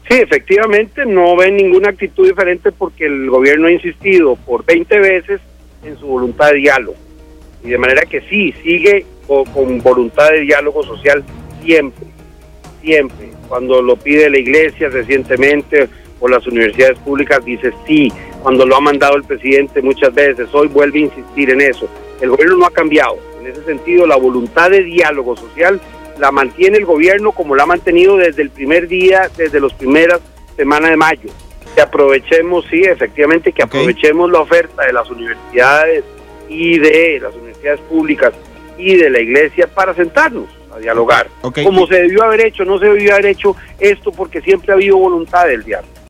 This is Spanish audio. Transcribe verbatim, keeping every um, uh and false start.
Sí, efectivamente, no ven ninguna actitud diferente porque el gobierno ha insistido por veinte veces en su voluntad de diálogo. Y de manera que sí, sigue con, con voluntad de diálogo social siempre, siempre. Cuando lo pide la iglesia recientemente o las universidades públicas, dice sí. Cuando lo ha mandado el presidente muchas veces, hoy vuelve a insistir en eso. El gobierno no ha cambiado. En ese sentido, la voluntad de diálogo social la mantiene el gobierno como la ha mantenido desde el primer día, desde las primeras semanas de mayo. Que aprovechemos, sí, efectivamente, que Okay. aprovechemos la oferta de las universidades y de las universidades públicas y de la iglesia para sentarnos a dialogar. Okay. Como se debió haber hecho, no se debió haber hecho esto porque siempre ha habido voluntad del diálogo.